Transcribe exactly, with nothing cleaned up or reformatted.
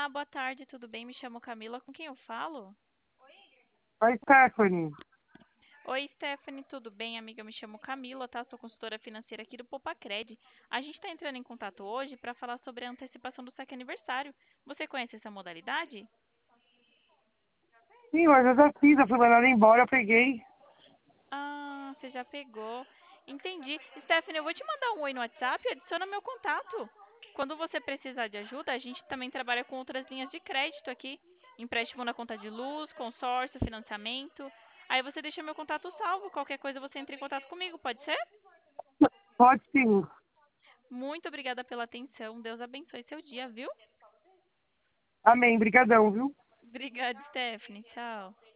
Olá, boa tarde, tudo bem? Me chamo Camila, com quem eu falo? Oi, Stephanie. Oi, Stephanie, tudo bem? Amiga, me chamo Camila, tá? Sou consultora financeira aqui do Popacred. A gente está entrando em contato hoje para falar sobre a antecipação do saque aniversário. Você conhece essa modalidade? Sim, mas eu já fiz, eu fui mandada embora, eu peguei. Ah, você já pegou. Entendi. Stephanie, eu vou te mandar um oi no WhatsApp e adiciona meu contato. Quando você precisar de ajuda, a gente também trabalha com outras linhas de crédito aqui. Empréstimo na conta de luz, consórcio, financiamento. Aí você deixa meu contato salvo. Qualquer coisa você entra em contato comigo, pode ser? Pode sim. Muito obrigada pela atenção. Deus abençoe seu dia, viu? Amém, brigadão, viu? Obrigada, Stephanie. Tchau.